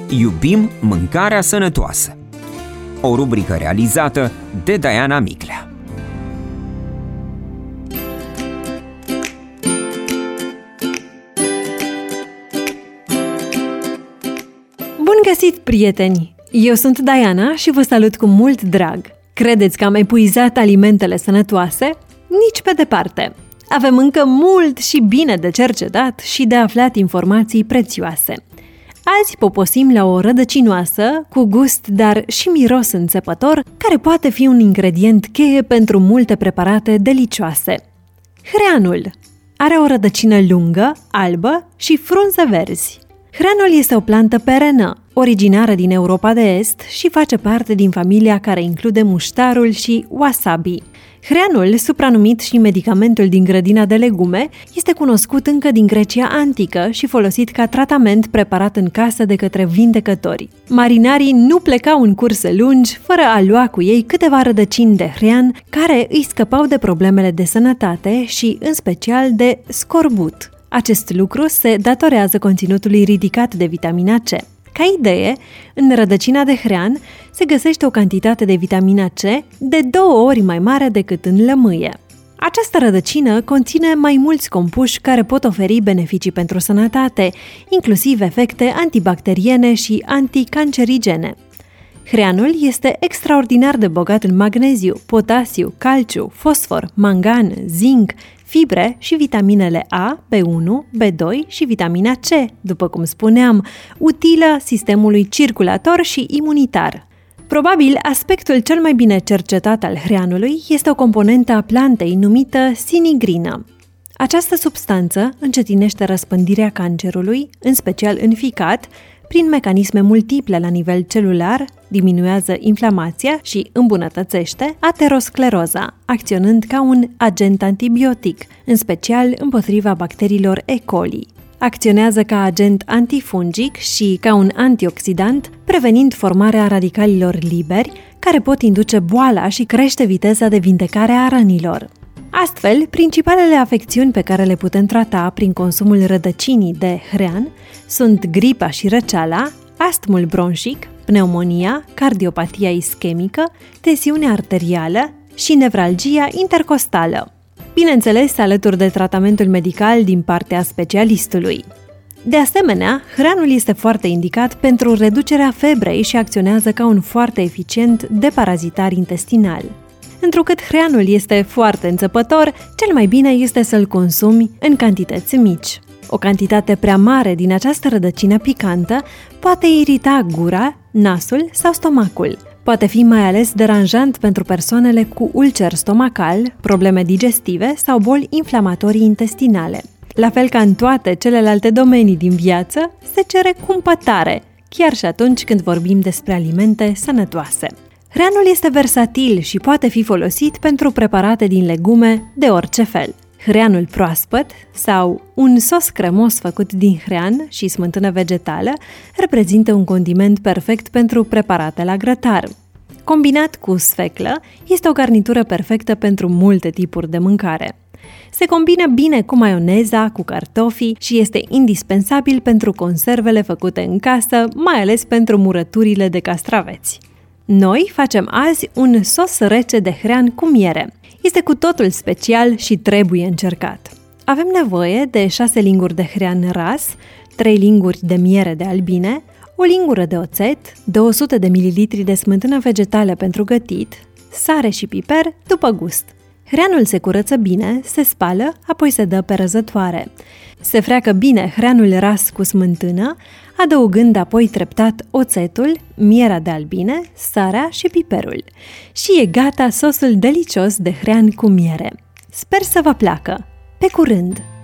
Iubim mâncarea sănătoasă. O rubrică realizată de Diana Miclea. Bun găsit, prieteni! Eu sunt Diana și vă salut cu mult drag. Credeți că am epuizat alimentele sănătoase? Nici pe departe! Avem încă mult și bine de cercetat și de aflat informații prețioase. Azi poposim la o rădăcinoasă, cu gust, dar și miros înțepător, care poate fi un ingredient cheie pentru multe preparate delicioase. Hreanul are o rădăcină lungă, albă și frunze verzi. Hreanul este o plantă perenă, originară din Europa de Est și face parte din familia care include muștarul și wasabi. Hreanul, supranumit și medicamentul din grădina de legume, este cunoscut încă din Grecia antică și folosit ca tratament preparat în casă de către vindecători. Marinarii nu plecau în curse lungi fără a lua cu ei câteva rădăcini de hrean care îi scăpau de problemele de sănătate și, în special, de scorbut. Acest lucru se datorează conținutului ridicat de vitamina C. Ca idee, în rădăcina de hrean se găsește o cantitate de vitamina C de 2 ori mai mare decât în lămâie. Această rădăcină conține mai mulți compuși care pot oferi beneficii pentru sănătate, inclusiv efecte antibacteriene și anticancerigene. Hreanul este extraordinar de bogat în magneziu, potasiu, calciu, fosfor, mangan, zinc, fibre și vitaminele A, B1, B2 și vitamina C, după cum spuneam, utilă sistemului circulator și imunitar. Probabil, aspectul cel mai bine cercetat al hreanului este o componentă a plantei numită sinigrină. Această substanță încetinește răspândirea cancerului, în special în ficat, prin mecanisme multiple la nivel celular, diminuează inflamația și îmbunătățește ateroscleroza, acționând ca un agent antibiotic, în special împotriva bacteriilor E. coli. Acționează ca agent antifungic și ca un antioxidant, prevenind formarea radicalilor liberi, care pot induce boala și crește viteza de vindecare a rănilor. Astfel, principalele afecțiuni pe care le putem trata prin consumul rădăcinii de hrean sunt gripa și răceala, astmul bronșic, pneumonia, cardiopatia ischemică, tensiunea arterială și nevralgia intercostală. Bineînțeles, alături de tratamentul medical din partea specialistului. De asemenea, hreanul este foarte indicat pentru reducerea febrei și acționează ca un foarte eficient deparazitar intestinal. Întrucât hreanul este foarte înțepător, cel mai bine este să-l consumi în cantități mici. O cantitate prea mare din această rădăcină picantă poate irita gura, nasul sau stomacul. Poate fi mai ales deranjant pentru persoanele cu ulcer stomacal, probleme digestive sau boli inflamatorii intestinale. La fel ca în toate celelalte domenii din viață, se cere cumpătare, chiar și atunci când vorbim despre alimente sănătoase. Hreanul este versatil și poate fi folosit pentru preparate din legume de orice fel. Hreanul proaspăt sau un sos cremos făcut din hrean și smântână vegetală reprezintă un condiment perfect pentru preparate la grătar. Combinat cu sfeclă, este o garnitură perfectă pentru multe tipuri de mâncare. Se combină bine cu maioneza, cu cartofii și este indispensabil pentru conservele făcute în casă, mai ales pentru murăturile de castraveți. Noi facem azi un sos rece de hrean cu miere. Este cu totul special și trebuie încercat. Avem nevoie de 6 linguri de hrean ras, 3 linguri de miere de albine, o lingură de oțet, 200 de ml de smântână vegetală pentru gătit, sare și piper după gust. Hreanul se curăță bine, se spală, apoi se dă pe răzătoare. Se freacă bine hreanul ras cu smântână, adăugând apoi treptat oțetul, mierea de albine, sarea și piperul. Și e gata sosul delicios de hrean cu miere. Sper să vă placă! Pe curând!